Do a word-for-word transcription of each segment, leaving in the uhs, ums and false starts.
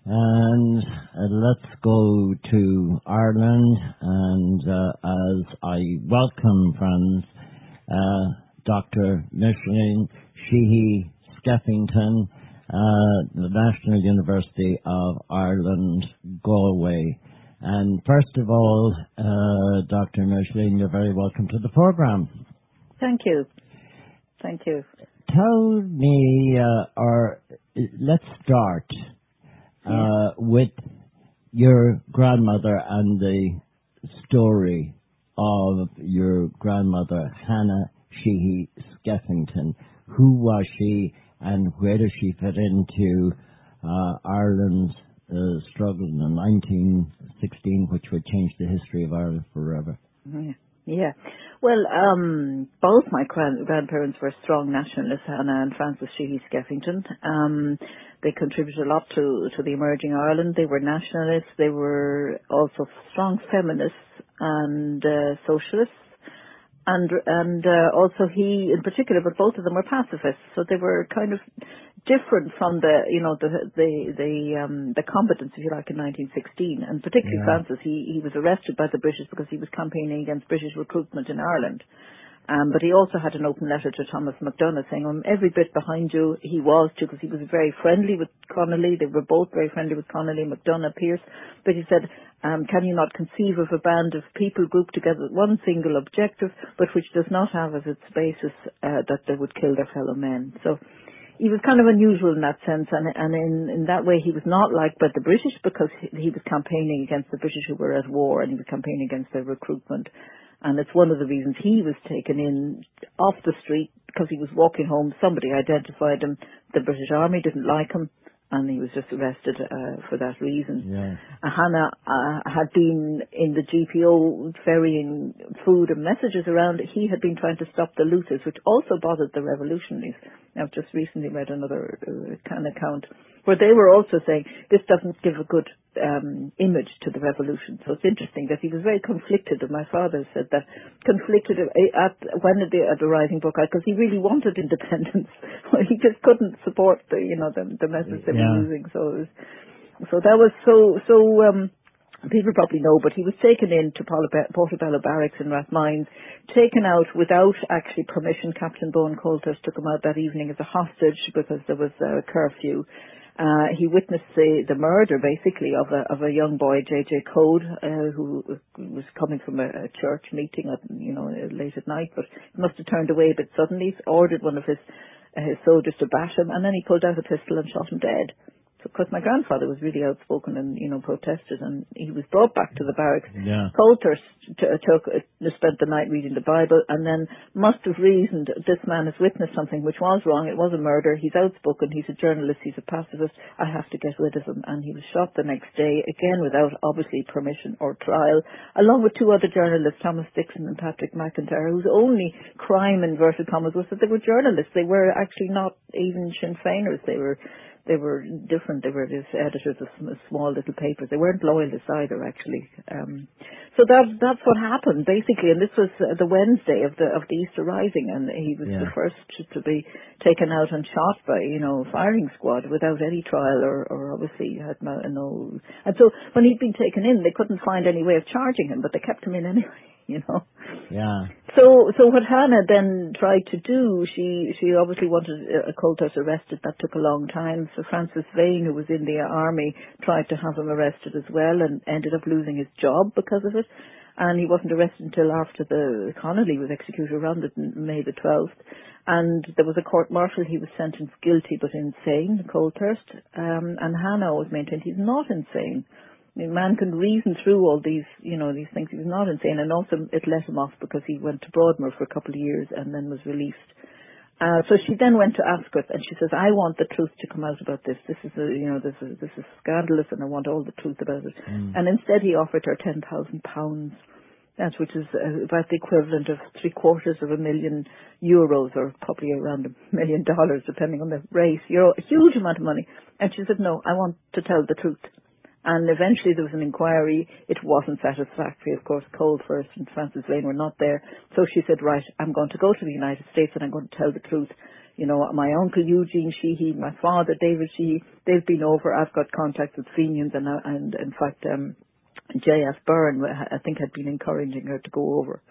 And uh, let's go to Ireland, and uh, as I welcome friends, uh, Doctor Micheline Sheehy Skeffington, uh, the National University of Ireland, Galway. And first of all, uh, Doctor Micheline, you're very welcome to the program. Thank you. Thank you. Tell me, uh, or let's start uh, yeah. with your grandmother and the story of your grandmother, Hannah Sheehy Skeffington. Who was she, and where does she fit into uh, Ireland's uh, struggle in nineteen sixteen, which would change the history of Ireland forever? Yeah. Yeah. Well, um, both my grand- grandparents were strong nationalists, Hannah and Frances Sheehy Skeffington. Um, they contributed a lot to, to the emerging Ireland. They were nationalists. They were also strong feminists and uh, socialists. And and uh, also he in particular, but both of them were pacifists, so they were kind of different from the you know the the the um, the combatants, if you like, in nineteen sixteen. And particularly yeah. Francis, he he was arrested by the British because he was campaigning against British recruitment in Ireland. Um, but he also had an open letter to Thomas MacDonagh saying, I'm every bit behind you. He was too, because he was very friendly with Connolly. They were both very friendly with Connolly, MacDonagh, Pearse. But he said, um, can you not conceive of a band of people grouped together with one single objective, but which does not have as its basis uh, that they would kill their fellow men? So he was kind of unusual in that sense, and, and in, in that way he was not liked by the British because he, he was campaigning against the British who were at war, and he was campaigning against their recruitment. And it's one of the reasons he was taken in off the street because he was walking home. Somebody identified him. The British Army didn't like him, and he was just arrested uh, for that reason. Yeah. Uh, Hannah uh, had been in the G P O ferrying food and messages around. He had been trying to stop the looters, which also bothered the revolutionaries. I've just recently read another uh, kind of account where they were also saying this doesn't give a good um, image to the revolution. So it's interesting that he was very conflicted, and my father said that, conflicted at when at the, at the Rising Book, because he really wanted independence. He just couldn't support the you know the, the message they yeah. were using. So it was, so that was so so. Um, People probably know, but he was taken in to Portobello Barracks in Rathmines, taken out without actually permission. Captain Bowen Coulters took him out that evening as a hostage because there was a curfew. Uh, he witnessed the, the murder, basically, of a of a young boy, J J Code, uh, who was coming from a, a church meeting, at, you know, late at night, but he must have turned away a bit suddenly. He ordered one of his uh, his soldiers to bash him, and then he pulled out a pistol and shot him dead. Because my grandfather was really outspoken and, you know, protested, and he was brought back to the barracks. Yeah. Coulter t- took, uh, spent the night reading the Bible, and then must have reasoned this man has witnessed something which was wrong. It was a murder. He's outspoken. He's a journalist. He's a pacifist. I have to get rid of him. And he was shot the next day, again without obviously permission or trial, along with two other journalists, Thomas Dixon and Patrick McIntyre, whose only crime, inverted commas, was that they were journalists. They were actually not even Sinn Féiners. They were They were different. They were just editors of small little papers. They weren't loyalists either, actually. Um, so that that's what happened, basically. And this was uh, the Wednesday of the of the Easter Rising, and he was yeah. the first to be taken out and shot by, you know, firing squad without any trial or, or obviously had no, no. And so when he'd been taken in, they couldn't find any way of charging him, but they kept him in anyway. You know. Yeah. So, so what Hannah then tried to do, she she obviously wanted a Coulters arrested. That took a long time. So Francis Vane, who was in the army, tried to have him arrested as well, and ended up losing his job because of it. And he wasn't arrested until after the Connolly was executed around it, May the twelfth. And there was a court martial. He was sentenced guilty but insane, Coulters. Um, and Hannah always maintained he's not insane. I mean, man can reason through all these, you know, these things. He was not insane, and also it let him off because he went to Broadmoor for a couple of years and then was released. Uh, so she then went to Ascot, and she says, "I want the truth to come out about this. This is, a, you know, this is this is scandalous, and I want all the truth about it." Mm. And instead, he offered her ten thousand pounds, that which is uh, about the equivalent of three quarters of a million euros, or probably around a million dollars, depending on the rate. Euro, a huge amount of money. And she said, "No, I want to tell the truth." And eventually there was an inquiry. It wasn't satisfactory. Of course, Coulters and Francis Vane were not there. So she said, right, I'm going to go to the United States and I'm going to tell the truth. You know, my uncle Eugene Sheehy, my father David Sheehy, they've been over. I've got contacts with Fenians, and, uh, and in fact, um, J F Byrne, I think, had been encouraging her to go over.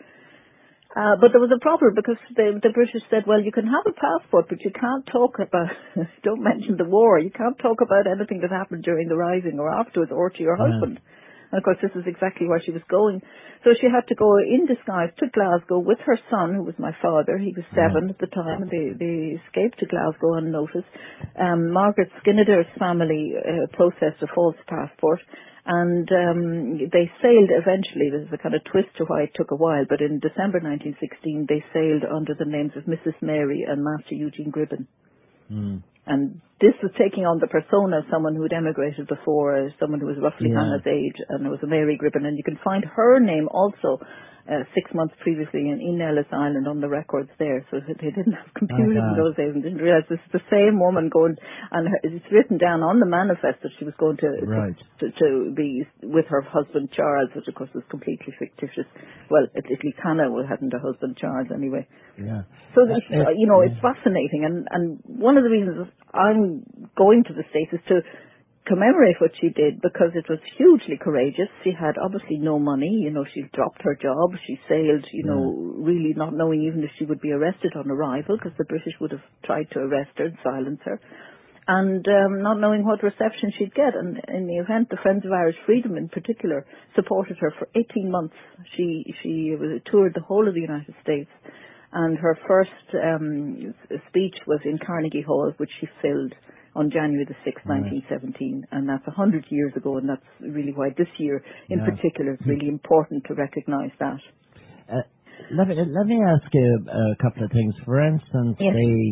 Uh, but there was a problem because the, the British said, well, you can have a passport, but you can't talk about, don't mention the war, you can't talk about anything that happened during the Rising or afterwards or to your Yeah. husband. And of course, this is exactly where she was going. So she had to go in disguise to Glasgow with her son, who was my father. He was seven Right. at the time. They, they escaped to Glasgow unnoticed. Um, Margaret Skinner's family uh, processed a false passport. And um, they sailed eventually. There's a kind of twist to why it took a while, but in December nineteen sixteen, they sailed under the names of Missus Mary and Master Eugene Gribben. Mm. And this was taking on the persona of someone who had emigrated before, uh, someone who was roughly Yeah. Hannah's age, and it was a Mary Gribben. And you can find her name also uh, six months previously in, in Ellis Island on the records there. So they didn't have computers in God. those days and didn't realize this is the same woman going, and her, it's written down on the manifest that she was going to, Right. to, to be with her husband Charles, which of course was completely fictitious. Well, at at least Hannah hadn't a husband Charles anyway. Yeah. So, Uh, this, it- uh, you know, yeah. it's fascinating. And, and one of the reasons I'm going to the States is to commemorate what she did because it was hugely courageous. She had obviously no money. You know, she dropped her job. She sailed, you Yeah. know, really not knowing even if she would be arrested on arrival because the British would have tried to arrest her and silence her. And um, not knowing what reception she'd get. And in the event, the Friends of Irish Freedom in particular supported her for eighteen months. She, she was, toured the whole of the United States. And her first um, speech was in Carnegie Hall, which she filled on January the sixth, Right. nineteen seventeen. And that's a hundred years ago, and that's really why this year in Yeah. particular is really important to recognise that. Uh, let me let me ask you a couple of things. For instance, Yes. the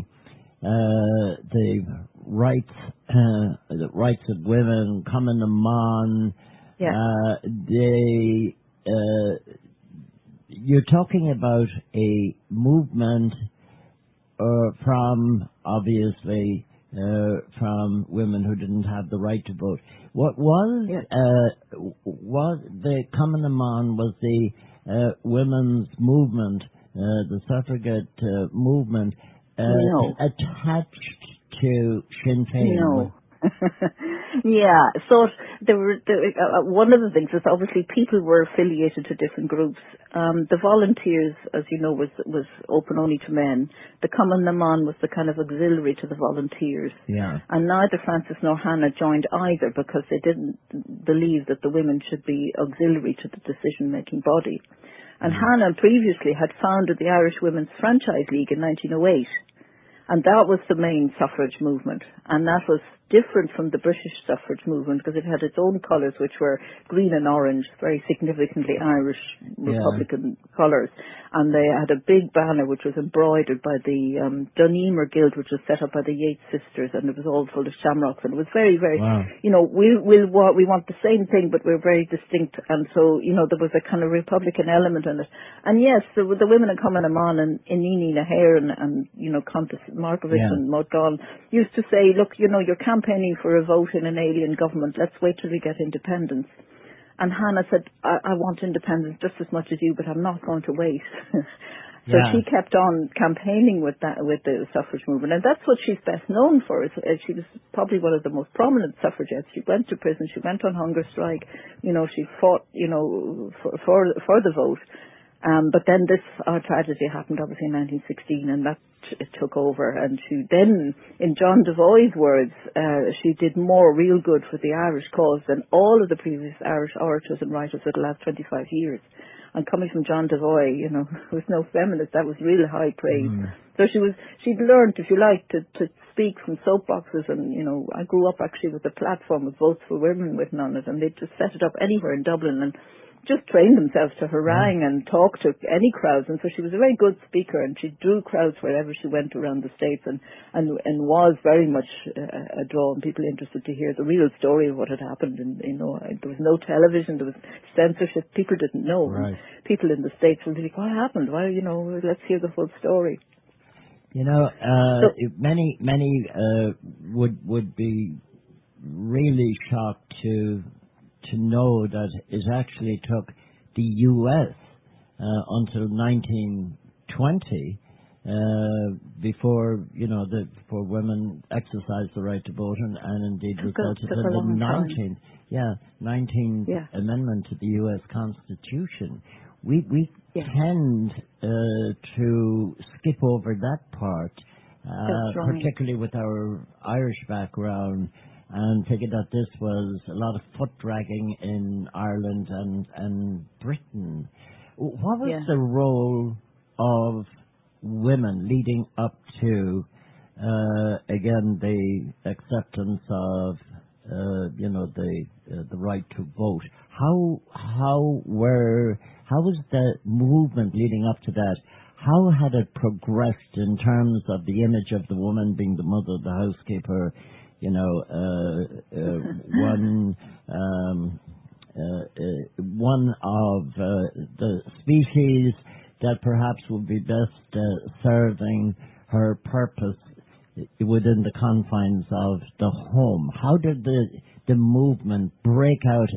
uh, the rights uh, the rights of women, common man. Yeah. Uh, the uh, you're talking about a movement uh, from obviously uh, from women who didn't have the right to vote. What was Yeah. uh, was the common man was the uh, women's movement, uh, the suffragette uh, movement, uh, No. attached to Sinn Féin? No. Yeah, so there were there, uh, one of the things is obviously people were affiliated to different groups. Um, the volunteers, as you know, was was open only to men. The Common Naman was the kind of auxiliary to the volunteers. Yeah. And neither Francis nor Hannah joined either because they didn't believe that the women should be auxiliary to the decision-making body. And Mm. Hannah previously had founded the Irish Women's Franchise League in nineteen oh eight. And that was the main suffrage movement. And that was different from the British suffrage movement because it had its own colours, which were green and orange, very significantly Irish Republican colours. And they had a big banner which was embroidered by the um, Duneamer Guild, which was set up by the Yates sisters, and it was all full of shamrocks. And it was very, very, Wow. you know, we we'll, we want the same thing, but we're very distinct. And so, you know, there was a kind of Republican element in it. And yes, the, the women in Common Amon and Inini Nahair and, and, you know, Countess Markovitch Yeah. and Mudgall used to say, look, you know, you're campaigning for a vote in an alien government. Let's wait till we get independence. And Hannah said, I, I want independence just as much as you, but I'm not going to wait. So Yeah. she kept on campaigning with that, with the suffrage movement, and that's what she's best known for. Is, is she was probably one of the most prominent suffragettes. She went to prison, she went on hunger strike. You know, she fought, you know, for for, for the vote. Um, but then this uh, tragedy happened, obviously, in nineteen sixteen, and that t- it took over. And she then, in John Devoy's words, uh, she did more real good for the Irish cause than all of the previous Irish orators and writers for the last twenty-five years. And coming from John Devoy, you know, who was no feminist, that was real high praise. Mm. So she was, she'd learned, if you like, to, to speak from soapboxes. And, you know, I grew up actually with a platform with Votes for Women written on it, and they just set it up anywhere in Dublin and just trained themselves to harangue and talk to any crowds. And so she was a very good speaker, and she drew crowds wherever she went around the States, and, and, and was very much a, a draw, and people interested to hear the real story of what had happened. And, you know, there was no television, there was censorship, people didn't know. Right. People in the States were really, what happened? Well, you know, let's hear the full story. You know, uh, So, many many uh, would would be really shocked to to know that it actually took the U S uh, until nineteen twenty uh, before, you know, the, before women exercised the right to vote, and, and indeed Took a- resulted took a in the long time. nineteenth, yeah, nineteenth Yeah. Amendment to the U S Constitution. We, we Yeah. tend uh, to skip over that part, uh, That's right. particularly with our Irish background, and figured that this was a lot of foot dragging in Ireland and, and Britain. What was Yeah. the role of women leading up to, uh, again, the acceptance of, uh, you know, the uh, the right to vote? How how were how was the movement leading up to that? How had it progressed in terms of the image of the woman being the mother, the housekeeper, you know, uh, uh, one um, uh, uh, one of uh, the species that perhaps would be best uh, serving her purpose within the confines of the home? How did the the movement break out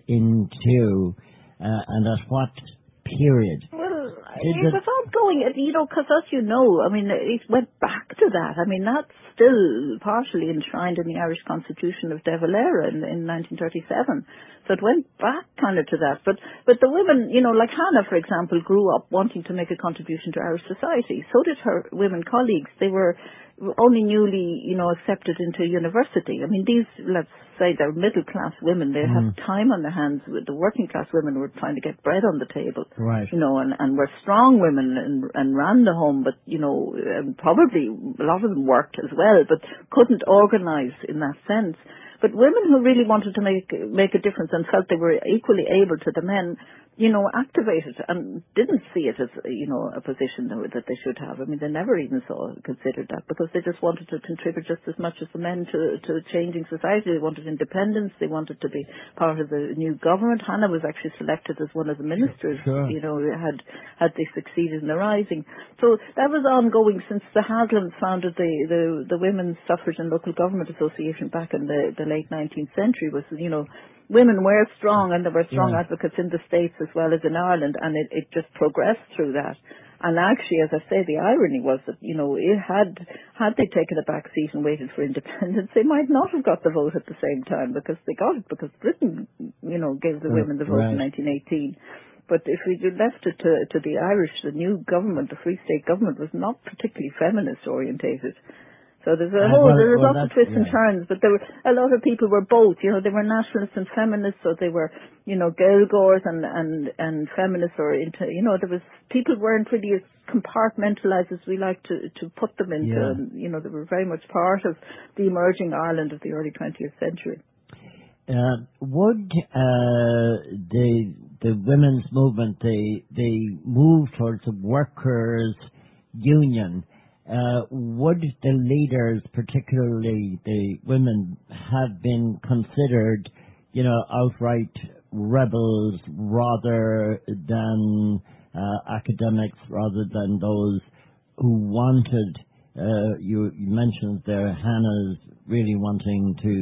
into, uh, and at what period? Well, Did it the- was ongoing, uh, you know, because as you know, I mean, it went back to that. I mean, that's still partially enshrined in the Irish Constitution of De Valera in, in nineteen thirty-seven. So it went back kind of to that. But but the women, you know, like Hannah, for example, grew up wanting to make a contribution to Irish society. So did her women colleagues. They were only newly, you know, accepted into university. I mean, these, let's say, they're middle-class women. They Mm. have time on their hands. The working-class women were trying to get bread on the table. Right. You know, and, and were strong women and, and ran the home, but, you know, um, probably a lot of them worked as well, but couldn't organise in that sense. But women who really wanted to make make a difference and felt they were equally able to the men, you know, activated and didn't see it as, you know, a position that, that they should have. I mean, they never even saw considered that because they just wanted to contribute just as much as the men to to changing society. They wanted independence. They wanted to be part of the new government. Hannah was actually selected as one of the ministers. Sure. You know, had had they succeeded in the rising. So that was ongoing since the Haslams founded the the, the Women's Suffrage and Local Government Association back in the, the late nineteenth century. Was, you know, women were strong, and there were strong Yeah. advocates in the States as well as in Ireland, and it, it just progressed through that. And actually, as I say, the irony was that, you know, it had had they taken a back seat and waited for independence, they might not have got the vote at the same time, because they got it because Britain, you know, gave the Uh, women the vote right. in nineteen eighteen. But if we had left it to, to the Irish, the new government, the Free State government, was not particularly feminist orientated. So there's a Uh, whole, well- there's well, lots of that's- twists and yeah. turns, but there were, a lot of people were both, you know, they were nationalists and feminists, or they were, you know, Gaeilgeoirs and, and, and feminists, or into, you know, there was, people weren't really as compartmentalized as we like to, to put them into, Yeah. and, you know, they were very much part of the emerging Ireland of the early twentieth century. Uh, would uh, the the women's movement, the the move towards a workers' union, uh, would the leaders, particularly the women, have been considered, you know, outright rebels rather than uh, academics, rather than those who wanted? Uh, you, you mentioned there Hannah's really wanting to.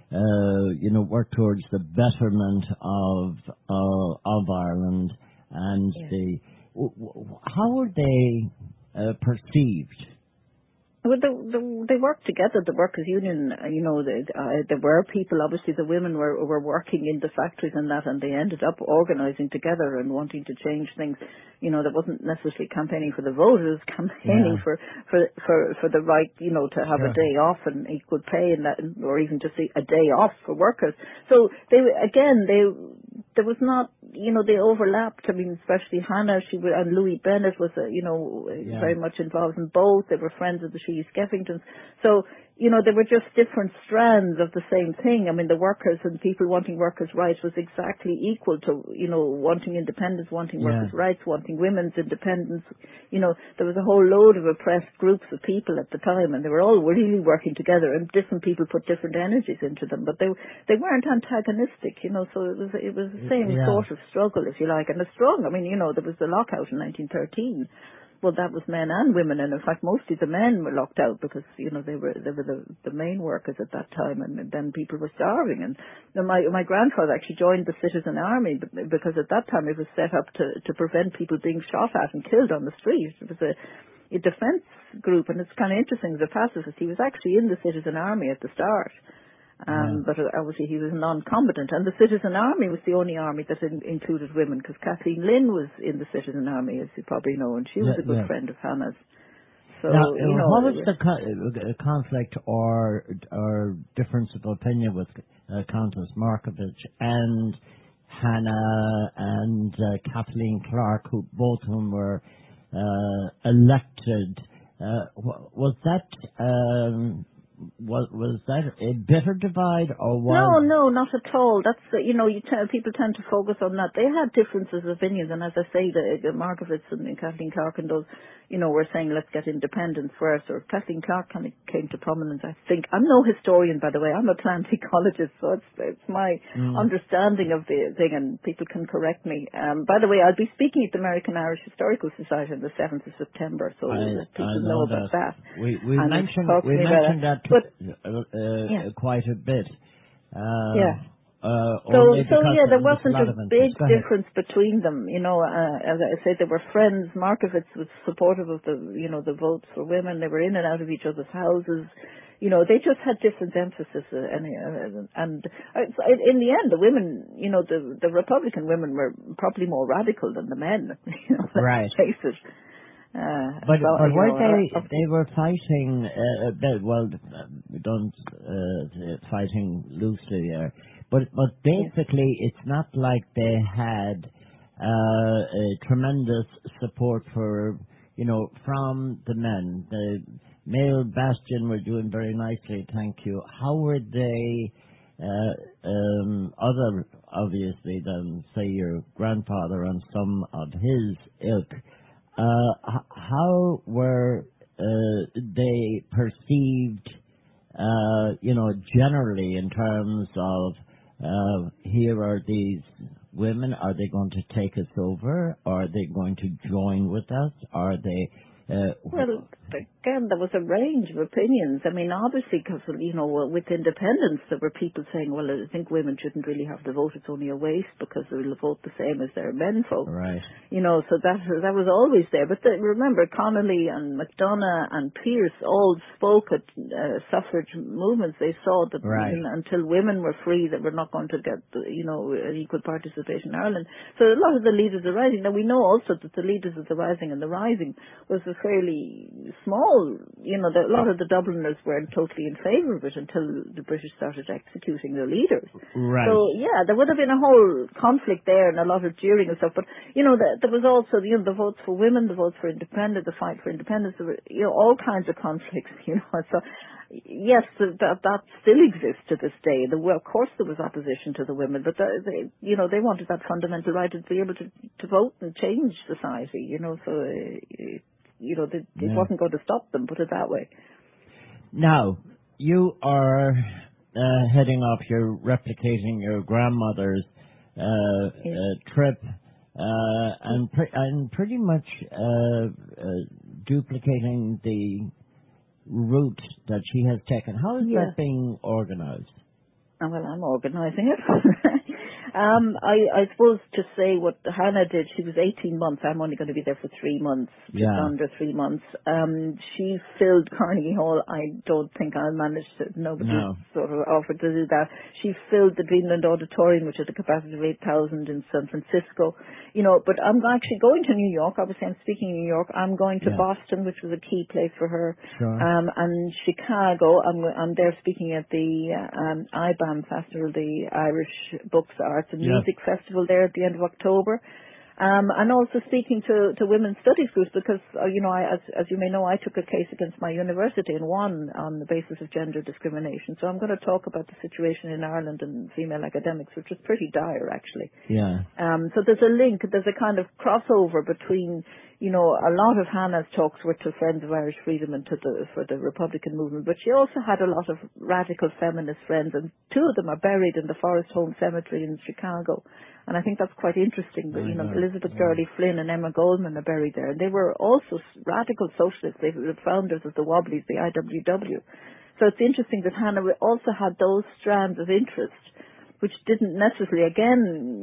Uh, you know, work towards the betterment of uh, of Ireland, and Yeah. the w- w- how are they uh, perceived? Well, the, the, they worked together, the workers' union, uh, you know, the, uh, there were people, obviously the women were, were working in the factories and that, and they ended up organising together and wanting to change things. You know, that wasn't necessarily campaigning for the vote, it was campaigning Yeah. for, for, for, for the right, you know, to have Sure. a day off and equal pay, and that, or even just a, a day off for workers. So they, again, they, there was not, you know, they overlapped. I mean, especially Hannah, she was, and Louis Bennett was, a, you know, Yeah. very much involved in both. They were friends of the Sheehy Skeffingtons. So, you know, they were just different strands of the same thing. I mean, the workers and people wanting workers' rights was exactly equal to, you know, wanting independence, wanting Yeah. workers' rights, wanting women's independence. You know, there was a whole load of oppressed groups of people at the time, and they were all really working together, and different people put different energies into them, but they they weren't antagonistic, you know, so it was it was the same Yeah. sort of struggle, if you like, and a strong, I mean, you know, there was the lockout in nineteen thirteen. Well, that was men and women, and in fact, mostly the men were locked out because, you know, they were they were the, the main workers at that time, and then people were starving. And then my my grandfather actually joined the Citizen Army because at that time it was set up to to prevent people being shot at and killed on the street. It was a a defence group, and it's kind of interesting as a pacifist. He was actually in the Citizen Army at the start. Um, yeah. but obviously he was non-combatant, and the Citizen Army was the only army that in, included women, because Kathleen Lynn was in the Citizen Army, as you probably know, and she was yeah, a good yeah. friend of Hannah's. So, Now, you know, what was the co- uh, conflict or or difference of opinion with uh, Countess Markovich and Hannah and uh, Kathleen Clark, who both of whom were uh, elected? Uh, was that um, was was that a bitter divide, or was no, no, not at all. That's uh, you know, you t- people tend to focus on that. They had differences of opinions, and as I say, the, the Markovitz and Kathleen Clark and those, you know, were saying let's get independence first. Or Kathleen Clark kind of came to prominence, I think. I'm no historian, by the way. I'm a plant ecologist, so it's it's my mm, understanding of the thing, and people can correct me. Um, by the way, I'll be speaking at the American Irish Historical Society on the seventh of September, so I, that people I know, know about that. that. We we And mentioned talk to we me about mentioned that But uh, uh, yeah, quite a bit. yeah. Um, uh, So, only so because yeah, there there's a wasn't lot a of big interest. Go ahead. difference between them. You know, uh, as I said, they were friends. Markovitz was supportive of the, you know, the votes for women. They were in and out of each other's houses. You know, they just had different emphasis. Uh, and uh, and uh, so in the end, the women, you know, the the Republican women were probably more radical than the men. You know, Right. let's face it. Uh, But so, but you were know, they uh, they were fighting uh, a bit, well uh, we don't uh, fighting loosely there, but but yeah. basically it's not like they had uh, a tremendous support for, you know, from the men. The male bastion were doing very nicely, thank you. How were they uh, um, other obviously than say your grandfather and some of his ilk? Uh, h- how were uh, they perceived, uh, you know, generally in terms of uh, here are these women, are they going to take us over? Are they going to join with us? Are they... Uh, Well, again, there was a range of opinions. I mean, obviously, because, you know, with independence, there were people saying, well, I think women shouldn't really have the vote. It's only a waste because they'll vote the same as their men folk. right. You know, so that that was always there. But the, remember, Connolly and McDonough and Pearse all spoke at uh, suffrage movements. They saw that Right. you know, until women were free, that we're not going to get, you know, an equal participation in Ireland. So a lot of the leaders of the Rising. Now, we know also that the leaders of the Rising and the Rising was a fairly small, you know, the, a lot of the Dubliners weren't totally in favour of it until the British started executing their leaders. Right. So, yeah, there would have been a whole conflict there and a lot of jeering and stuff. But, you know, the, there was also, you know, the votes for women, the votes for independence, the fight for independence, there were, you know, all kinds of conflicts, you know. So, yes, that, that still exists to this day. The, well, of course there was opposition to the women, but, the, they, you know, they wanted that fundamental right to be able to, to vote and change society, you know, so, uh, you know, it, it Yeah. wasn't going to stop them, put it that way. Now, you are uh, heading off, you're replicating your grandmother's uh, Yeah. uh, trip uh, and, pre- and pretty much uh, uh, duplicating the route that she has taken. How is Yeah. that being organized? Oh, well, I'm organising it. um, I, I suppose to say what Hannah did, she was eighteen months. I'm only going to be there for three months, just Yeah. under three months. Um, she filled Carnegie Hall. I don't think I'll manage to, nobody No. sort of offered to do that. She filled the Dreamland Auditorium, which has a capacity of eight thousand in San Francisco. You know, but I'm actually going to New York. Obviously, I'm speaking in New York. I'm going to Yeah. Boston, which was a key place for her. Sure. Um, and Chicago. I'm, I'm there speaking at the um, I B A M Festival, the Irish Books, Arts and Yes. Music Festival there at the end of October. Um, and also speaking to, to women's studies groups because, uh, you know, I, as, as you may know, I took a case against my university and won on the basis of gender discrimination. So I'm going to talk about the situation in Ireland and female academics, which is pretty dire, actually. Yeah. Um, so there's a link, there's a kind of crossover between, you know, a lot of Hannah's talks were to Friends of Irish Freedom and to the, for the Republican movement, but she also had a lot of radical feminist friends, and two of them are buried in the Forest Home Cemetery in Chicago. And I think that's quite interesting. But, I you know, know. Elizabeth Yeah. Gurley Flynn and Emma Goldman are buried there. And they were also s- radical socialists. They were the founders of the Wobblies, the I W W. So it's interesting that Hannah also had those strands of interest, which didn't necessarily, again,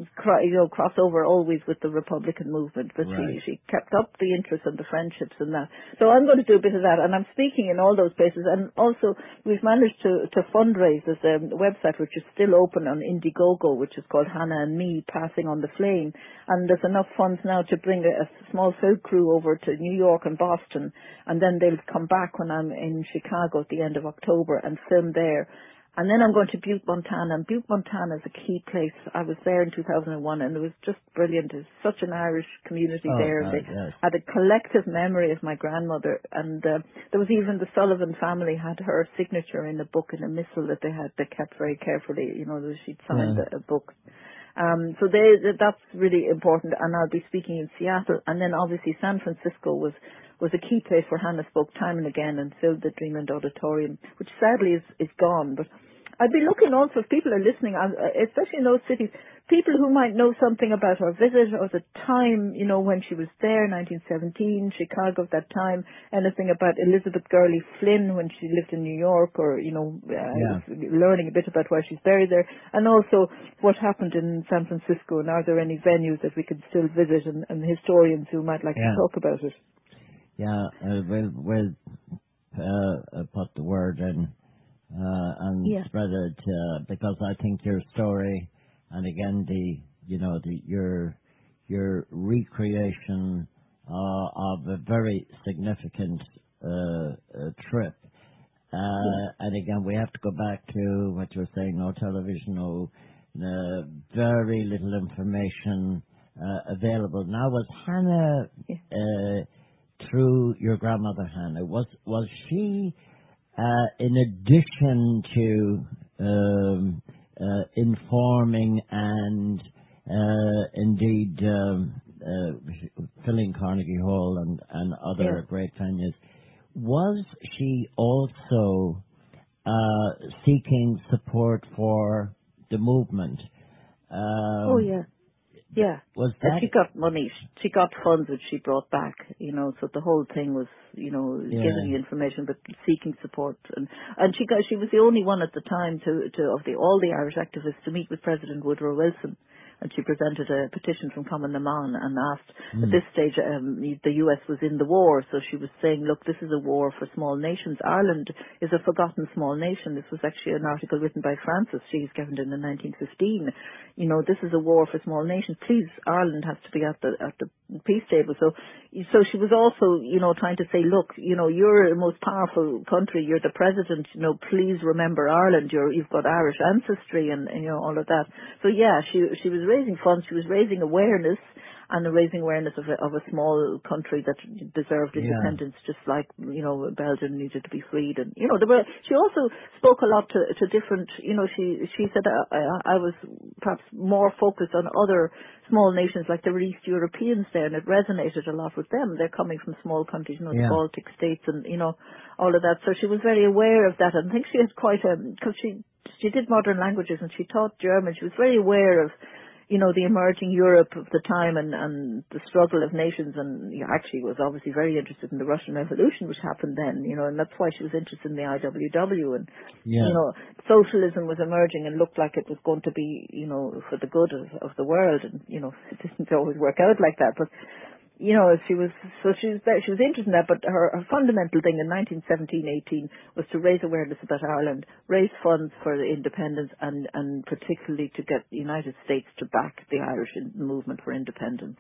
cro- you know, cross over always with the Republican movement, but Right. she, she kept up the interest and the friendships and that. So I'm going to do a bit of that, and I'm speaking in all those places. And also, we've managed to, to fundraise. There's a website which is still open on Indiegogo, which is called Hannah and Me, Passing on the Flame. And there's enough funds now to bring a, a small film crew over to New York and Boston, and then they'll come back when I'm in Chicago at the end of October and film there. And then I'm going to Butte, Montana, and Butte, Montana is a key place. I was there in two thousand one, and it was just brilliant. There's such an Irish community Oh, there. God, They yes. had a collective memory of my grandmother, and uh, there was even the Sullivan family had her signature in a book, in a missal that they had, they kept very carefully, you know, that she'd signed Yeah. a, a book. Um, so they, that's really important, and I'll be speaking in Seattle, and then obviously San Francisco was was a key place where Hannah spoke time and again and filled the Dreamland Auditorium, which sadly is, is gone. But I'd be looking also, if people are listening, uh, especially in those cities, people who might know something about her visit or the time, you know, when she was there, nineteen seventeen, Chicago at that time, anything about Elizabeth Gurley Flynn when she lived in New York, or, you know, uh, Yeah. learning a bit about why she's buried there, and also what happened in San Francisco, and are there any venues that we could still visit, and, and historians who might like Yeah. to talk about it. Yeah, uh, we'll, we'll uh, uh, put the word in uh, and Yeah. spread it uh, because I think your story, and again the you know the your your recreation uh, of a very significant uh, uh, trip. Uh, Yeah. and again, we have to go back to what you were saying: no television, no uh, very little information uh, available. Now, was Hannah? Yeah. Uh, through your grandmother Hannah, was was she, uh, in addition to um, uh, informing and uh, indeed um, uh, filling Carnegie Hall and, and other Yeah. great venues, was she also uh, seeking support for the movement? Oh, Um, yeah. Yeah. was Uh, that? She got money. She got funds which she brought back, you know, so the whole thing was, you know, Yeah. giving the information but seeking support. And, and she got, she was the only one at the time to, to, of the, all the Irish activists to meet with President Woodrow Wilson. And she presented a petition from Common Naman and asked, at Mm. this stage, um, the U S was in the war, so she was saying, look, this is a war for small nations. Ireland is a forgotten small nation. This was actually an article written by Francis Sheehy-Skeffington in nineteen fifteen. You know, this is a war for small nations. Please, Ireland has to be at the at the peace table. So, so she was also, you know, trying to say, look, you know, you're the most powerful country. You're the president. You know, please remember Ireland. You're you've got Irish ancestry and, and you know all of that. So yeah, she she was raising funds. She was raising awareness and raising awareness of a, of a small country that deserved Yeah. independence, just like, you know, Belgium needed to be freed. And, you know, there were, she also spoke a lot to, to different, you know, she, she said uh, I, I was perhaps more focused on other small nations, like there were East Europeans there, and it resonated a lot with them. They're coming from small countries, you know, the Yeah. Baltic states and, you know, all of that. So she was very aware of that. And I think she had quite a, because she, she did modern languages and she taught German. She was very aware of, you know, the emerging Europe of the time and, and the struggle of nations, and you know, actually was obviously very interested in the Russian Revolution, which happened then, you know, and that's why she was interested in the I W W. And, Yeah. you know, socialism was emerging and looked like it was going to be, you know, for the good of, of the world. And, you know, it didn't always work out like that. But, you know, she was, so she was, she was interested in that, but her, her fundamental thing in nineteen seventeen eighteen was to raise awareness about Ireland, raise funds for the independence, and, and particularly to get the United States to back the Irish in- movement for independence.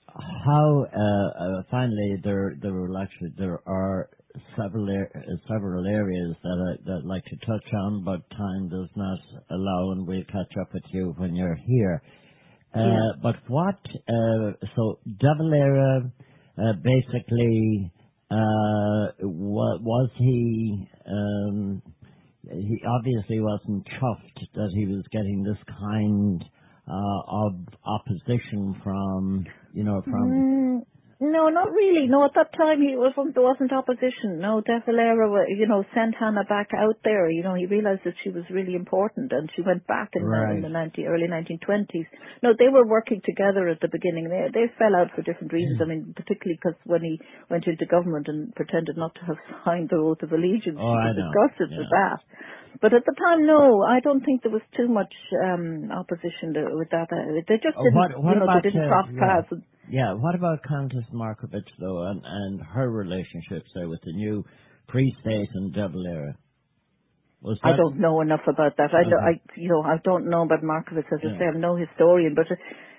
How uh, uh, finally there there will actually there are several ar- uh, several areas that I that I'd like to touch on, but time does not allow, and we'll catch up with you when you're here. Uh, Yeah. But what uh, so De Valera uh, basically uh, wa- was he? Um, he obviously wasn't chuffed that he was getting this kind uh, of opposition from, you know, from... Mm, no, not really. No, at that time he wasn't, there wasn't opposition. No, De Valera, wa- you know, sent Hannah back out there. You know, he realized that she was really important, and she went back in the, in Right. the nineteen, early nineteen twenties. No, they were working together at the beginning. They, they fell out for different reasons. I mean, particularly because when he went into government and pretended not to have signed the oath of allegiance, Oh, she I was know. disgusted Yeah. with that. but at the time, no, I don't think there was too much um, opposition to, with that. Uh, they just Uh, didn't, what what you know, about they didn't uh, cross yeah paths. yeah? What about Countess Markovich though, and and her relationship, say, with the new Free State and Double Era? Was I that don't know enough about that. I, okay? I, you know, I don't know about Markovitz. As I Yeah. say, I'm no historian, but uh,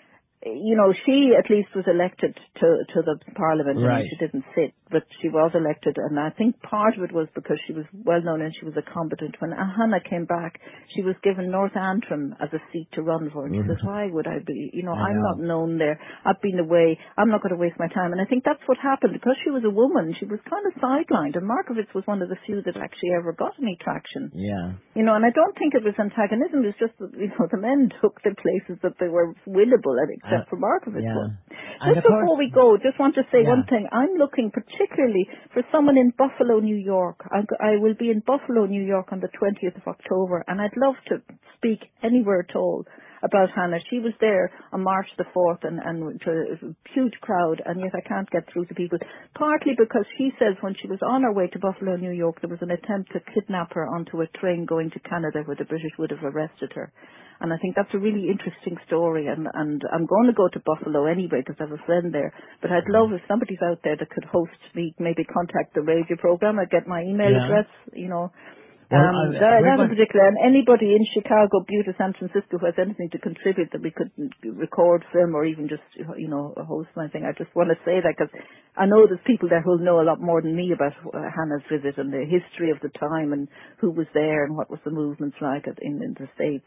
you know, she at least was elected to to the parliament. I mean, Right. she didn't sit, but she was elected, and I think part of it was because she was well known and she was a competent. When Hannah came back, she was given North Antrim as a seat to run for, and she says, "Why would I be? You know, I I'm not know. known there. I've been away. I'm not going to waste my time." And I think that's what happened because she was a woman. She was kind of sidelined, and Markovitz was one of the few that actually ever got any traction. Yeah. You know, and I don't think it was antagonism. It was just that, you know, the men took the places that they were winnable at, Uh, except for Markovitz yeah. one. And Just of course, before we go, just want to say one yeah. thing. I'm looking particularly for someone in Buffalo, New York. I, I will be in Buffalo, New York on the twentieth of October, and I'd love to speak anywhere at all about Hannah. She was there on March the fourth and, and to a huge crowd, and yet I can't get through to people. Partly because she says when she was on her way to Buffalo, New York, there was an attempt to kidnap her onto a train going to Canada where the British would have arrested her. And I think that's a really interesting story, and, and I'm going to go to Buffalo anyway because I have a friend there. But I'd love if somebody's out there that could host me, maybe contact the radio program. I'd get my email Yeah. address, you know. Well, Um, I, that, we're that in going. particular, and anybody in Chicago, Butte, or San Francisco who has anything to contribute that we could record, film, or even just, you know, host my thing. I just want to say that because I know there's people there who'll know a lot more than me about uh, Hannah's visit and the history of the time and who was there and what was the movements like at, in, in the States.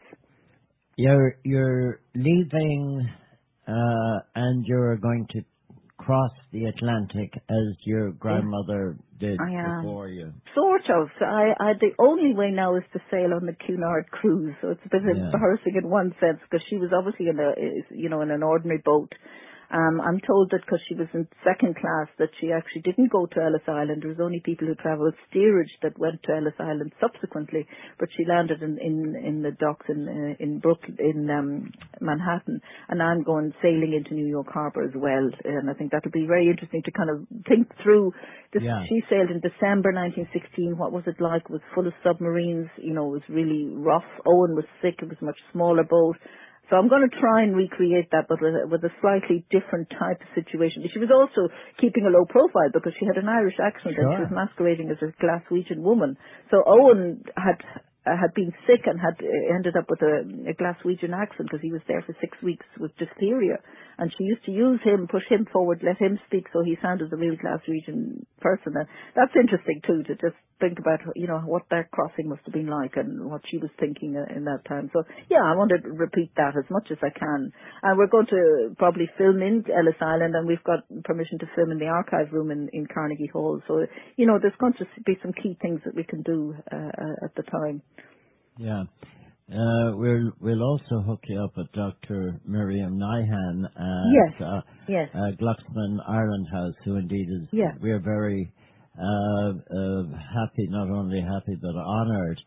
You're you're leaving, uh, and you're going to cross the Atlantic as your Yeah, grandmother did I am. before you. Sort of. I, I, the only way now is to sail on the Cunard cruise, so it's a bit Yeah. embarrassing in one sense because she was obviously in a, is- you know, in an ordinary boat. Um, I'm told that because she was in second class that she actually didn't go to Ellis Island. There was only people who travelled steerage that went to Ellis Island subsequently, but she landed in in, in the docks in uh, in Brooklyn, in um, Manhattan, and I'm going sailing into New York Harbour as well. And I think that'll be very interesting to kind of think through. This, Yeah. she sailed in December nineteen sixteen. What was it like? It was full of submarines. You know, it was really rough. Owen was sick. It was a much smaller boat. So I'm going to try and recreate that, but with a, with a slightly different type of situation. She was also keeping a low profile because she had an Irish accent and she was Sure. masquerading as a Glaswegian woman. So Owen had uh, had been sick and had uh, ended up with a, a Glaswegian accent because he was there for six weeks with diphtheria. And she used to use him, push him forward, let him speak so he sounded a real Glaswegian person. And that's interesting too, to just think about, you know, what their crossing must have been like and what she was thinking uh, in that time. So yeah, I want to repeat that as much as I can. And we're going to probably film in Ellis Island, and we've got permission to film in the archive room in, in Carnegie Hall. So, you know, there's going to be some key things that we can do uh, at the time. Yeah. Uh, we'll we'll also hook you up with Doctor Miriam Nyhan Yes, at uh, yes, uh, Glucksman Ireland House, who indeed is yeah. we're very uh, uh, happy, not only happy but honoured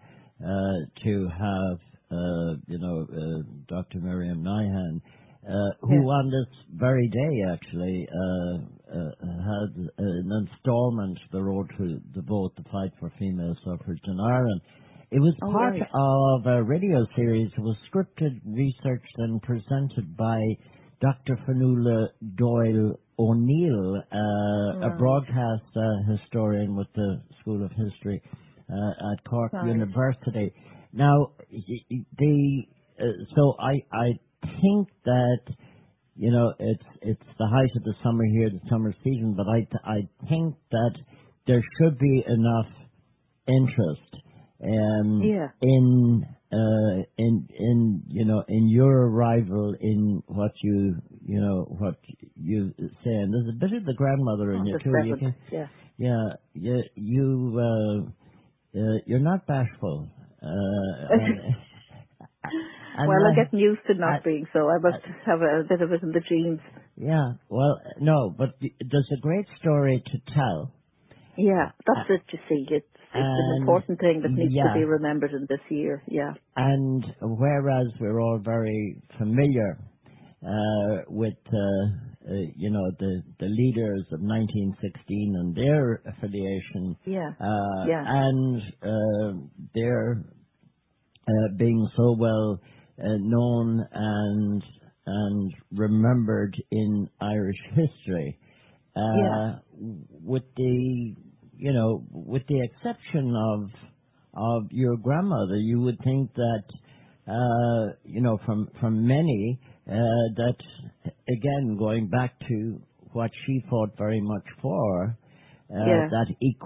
uh, to have uh, you know uh, Doctor Miriam Nyhan, uh, who Yeah. on this very day actually uh, uh, had an instalment, The Road to the Vote, the fight for female suffrage in Ireland. It was All part right. of a radio series. It was scripted, researched, and presented by Doctor Fionnuala Doyle O'Neill, uh, a Right. broadcast uh, historian with the School of History uh, at Cork Right. University. Now, y- y- the uh, so I I think that you know it's it's the height of the summer here, the summer season, but I I think that there should be enough interest um, Yeah. in uh, in in you know in your arrival, in what you you know what you say, and there's a bit of the grandmother in On you the too. You seventh. can, Yeah. yeah, you you uh, uh, you're not bashful, uh, and, and Well, I'm uh, getting used to I, not being so. I I, must have a bit of it in the genes. yeah, well, no, but y- there's a great story to tell, Yeah, uh, that's it, you see. It's, it's an and important thing that needs to yeah. be remembered in this year. Yeah. And whereas we're all very familiar uh, with, uh, uh, you know, the, the leaders of nineteen sixteen and their affiliation Yeah. uh, Yeah. and uh, their uh, being so well uh, known and and remembered in Irish history. Yeah. Uh, with the, you know, with the exception of of your grandmother, you would think that, uh, you know, from from many, uh, that again going back to what she fought very much for, uh, Yeah. that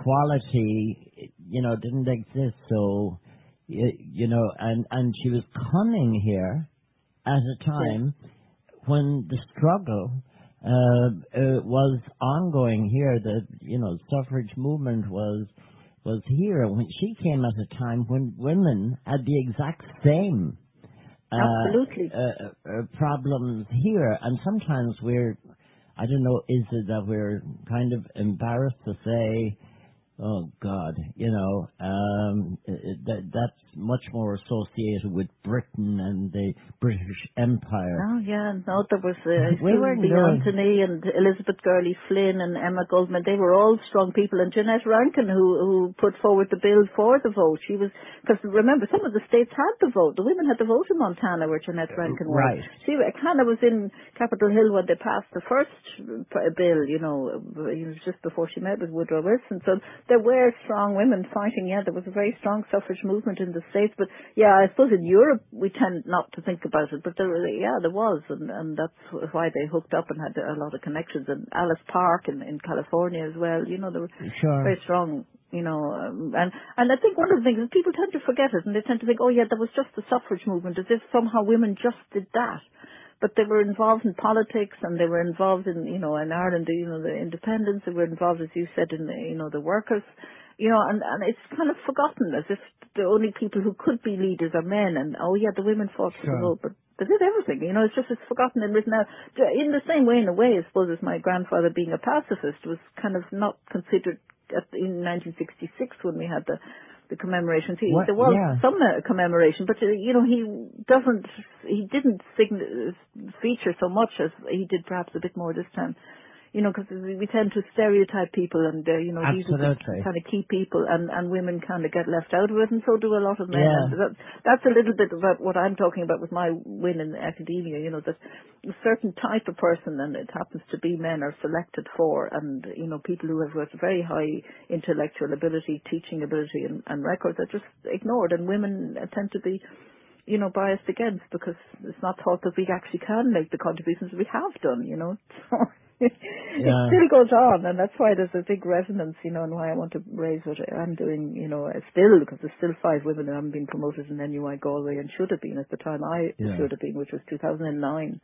equality, you know, didn't exist. So, you, you know, and and she was coming here at a Yeah. time when the struggle uh, uh, was ongoing here. The you know suffrage movement was was here. When she came at a time when women had the exact same Absolutely. uh, uh, uh, problems here, and sometimes we're I don't know, is it that we're kind of embarrassed to say, oh God, you know, um, it, that, that's much more associated with Britain and the British Empire. Oh yeah, no, there was uh, We Susan weren't B. doing, Anthony and Elizabeth Gurley Flynn and Emma Goldman. They were all strong people, and Jeanette Rankin, who who put forward the bill for the vote. She was, because remember, some of the states had the vote. The women had the vote in Montana, where Jeanette Rankin was. right, She Hannah was in Capitol Hill when they passed the first p- bill. You know, it was just before she met with Woodrow Wilson. So there were strong women fighting. Yeah, there was a very strong suffrage movement in the states. But yeah, I suppose in Europe we tend not to think about it. But there, yeah, there was, and, and that's why they hooked up and had a lot of connections. And Alice Park in, in California as well. You know, they were sure, very strong. You know, um, and and I think one of the things is people tend to forget it, and they tend to think, oh yeah, that was just the suffrage movement, as if somehow women just did that. But they were involved in politics, and they were involved in, you know, in Ireland, you know, the independence. They were involved, as you said, in the, you know, the workers. You know, and, and it's kind of forgotten, as if the only people who could be leaders are men, and oh yeah, the women fought for the sure, vote, but they did everything. You know, it's just, it's forgotten and written out. In the same way, in a way, I suppose, as my grandfather being a pacifist was kind of not considered at, in nineteen sixty-six when we had the the commemoration. See, what, there was yeah, some uh, commemoration, but uh, you know, he doesn't, he didn't sign, feature so much as he did perhaps a bit more this time. You know, because we tend to stereotype people, and uh, you know, these are the absolutely, kind of key people, and and women kind of get left out of it, and so do a lot of men. yeah, And that, that's a little bit about what I'm talking about with my win in academia. You know, that a certain type of person, and it happens to be men, are selected for, and you know, people who have got very high intellectual ability, teaching ability, and, and records are just ignored, and women tend to be, you know, biased against, because it's not thought that we actually can make the contributions we have done, you know. So it yeah, still goes on, and that's why there's a big resonance, you know, and why I want to raise what I'm doing, you know, uh, still, because there's still five women who haven't been promoted in N U I Galway, and should have been at the time I yeah, should have been, which was two thousand nine.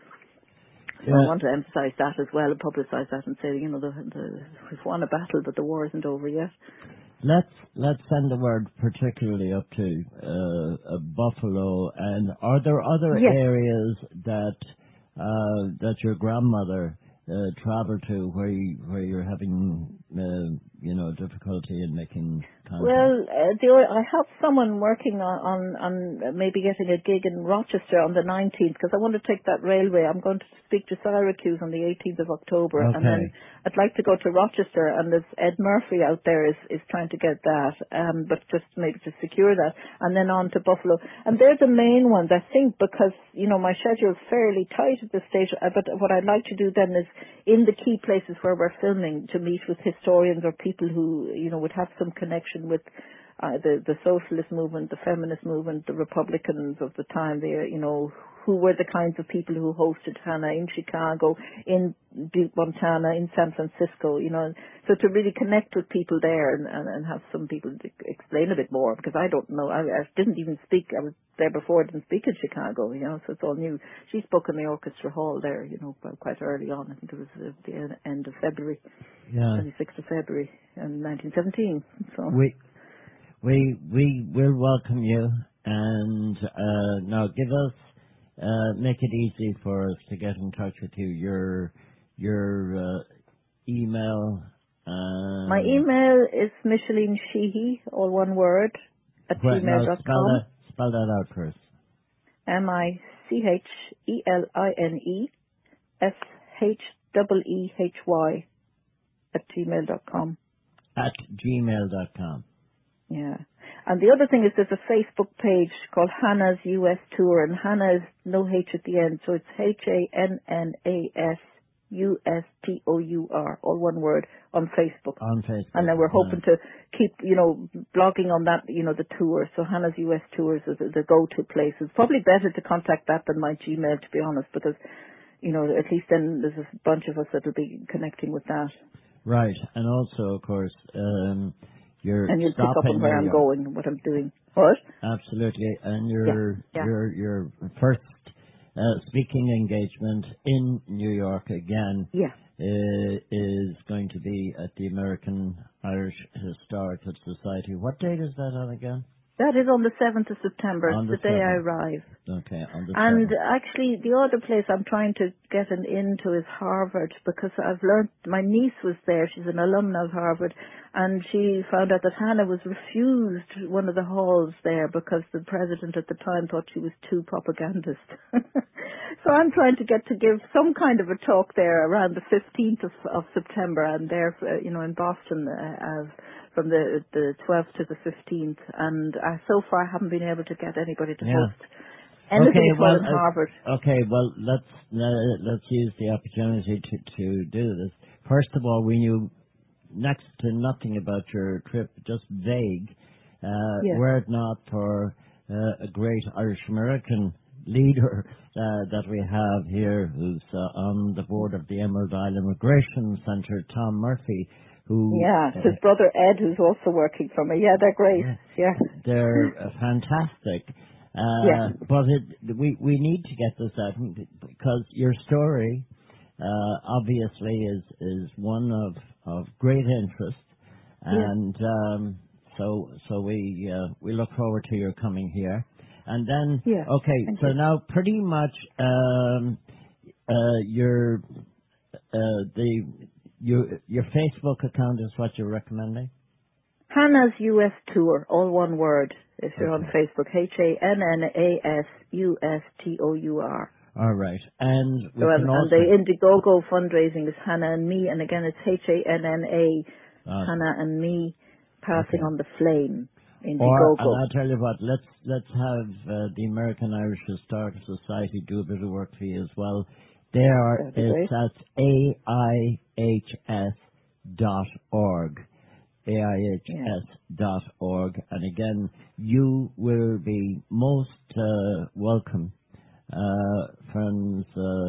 So I yeah. want to emphasise that as well, and publicise that, and say, you know, the, the, we've won a battle, but the war isn't over yet. Let's let's send the word particularly up to uh, uh, Buffalo. And are there other Yes. areas that uh, that your grandmother uh, traveled to where you, where you're having uh, you know difficulty in making contact? Well, uh, the, I have someone working on, on, on maybe getting a gig in Rochester on the nineteenth, because I want to take that railway. I'm going to speak to Syracuse on the eighteenth of October, and then Okay. I'd like to go to Rochester, and there's Ed Murphy out there is, is trying to get that, um, but just maybe to secure that, and then on to Buffalo. And they're the main ones, I think, because, you know, my schedule's fairly tight at this stage, uh, but what I'd like to do then is, in the key places where we're filming, to meet with historians or people who, you know, would have some connection with uh, the the socialist movement, the feminist movement, the Republicans of the time. They, you know, who were the kinds of people who hosted Hannah in Chicago, in Butte, Montana, in San Francisco. You know, so to really connect with people there, and, and, and have some people to explain a bit more, because I don't know. I, I didn't even speak. I was there before. I didn't speak in Chicago. You know, so it's all new. She spoke in the orchestra hall there. You know, quite early on. I think it was at the end of February. Yeah. twenty-sixth of February in nineteen seventeen. So We we we will welcome you, and uh, now give us uh, make it easy for us to get in touch with you. Your your uh, email. my Um, email is Micheline Sheehy, all one word, at well, gmail now dot spell com. that spell that out for us. M I C H E L I N E S H E E H Y at gmail dot com. At gmail dot com. Yeah. And the other thing is there's a Facebook page called Hannah's U S Tour, and Hannah is no H at the end, so it's H A N N A S U S T O U R, all one word, on Facebook. On Facebook. And then we're hoping yeah. to keep, you know, blogging on that, you know, the tour. So Hannah's U S Tours is the go-to place. It's probably better to contact that than my Gmail, to be honest, because, you know, at least then there's a bunch of us that will be connecting with that. Right. And also, of course, um, you're and you'll pick up on where I'm going, what I'm doing. What? Absolutely. And your yeah. Yeah. your your first uh, speaking engagement in New York again yeah. uh, is going to be at the American Irish Historical Society. What date is that on again? That is on the seventh of September. On It's the the day I seventh. arrive. Okay, on the And seventh. actually, the other place I'm trying to get an into is Harvard, because I've learned, my niece was there, she's an alumna of Harvard, and she found out that Hannah was refused one of the halls there because the president at the time thought she was too propagandist. So I'm trying to get to give some kind of a talk there around the fifteenth of, of September, and there, uh, you know, in Boston, uh, as from the the twelfth to the fifteenth, and uh, so far I haven't been able to get anybody to Yeah. host anything Okay, at all well, in uh, Harvard. Okay, well, let's uh, let's use the opportunity to to do this. First of all, we knew next to nothing about your trip, just vague. Uh, Yeah. Were it not for uh, a great Irish American leader uh, that we have here, who's uh, on the board of the Emerald Isle Immigration Centre, Tom Murphy, who Yeah, uh, his brother Ed, who's also working for me. Yeah, they're great. Yeah. they're uh, fantastic. Uh, Yeah. but it, we we need to get this out because your story uh, obviously is is one of of great interest, and um, so so we uh, we look forward to your coming here. And then Yeah. okay, Thank so you. now pretty much um, uh, your uh, the your your Facebook account is what you're recommending. Hannah's U S Tour, all one word. If you're on Okay. Facebook, H A N N A S U S T O U R. All right, and we So, can and, and also the Indiegogo fundraising is Hannah and Me, and again it's H A N N A, uh, Hannah and Me, passing okay. on the flame. Or, and Indiegogo. I'll tell you what, let's let's have uh, the American Irish Historical Society do a bit of work for you as well. They are, That'd be it's great. at A I H S dot org. A I H S dot org. And again, you will be most uh, welcome, uh, friends,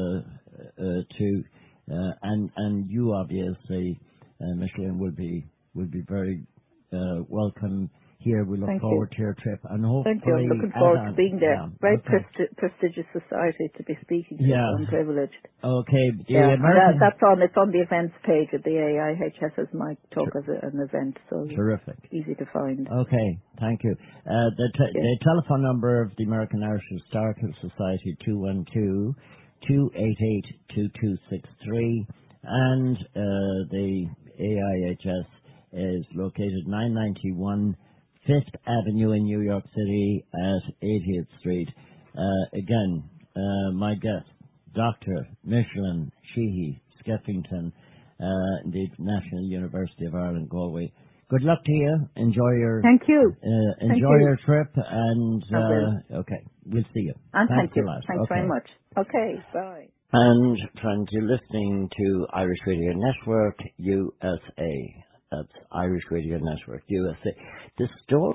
uh, uh, to, uh, and, and you obviously, uh, Micheline, will be, will be very uh, welcome here. We look Thank forward you. to your trip, and hopefully, Thank you. I'm looking add forward on- to being there. yeah, Very okay. presti- prestigious society to be speaking to, Yeah. so I'm privileged. Okay, the Yeah, and that, American, that's on. It's on the events page at the A I H S as my talk as a, an event, so terrific. easy to find. Okay, thank you. Uh, the, te- Yeah. the telephone number of the American Irish Historical Society, two one two, two eight eight, two two six three, and uh, the A I H S is located nine ninety-one Fifth Avenue in New York City at eightieth Street. Uh, again, uh, my guest, Doctor Micheline Sheehy Skeffington, uh, the National University of Ireland, Galway. Good luck to you. Enjoy your Thank you. uh, Thank enjoy you. your trip, and I will. uh, okay, we'll see you. And Thanks thank you. a lot. Thanks okay. very much. Okay, bye. And friends, you're listening to Irish Radio Network U S A. That's Irish Radio Network U S A. The story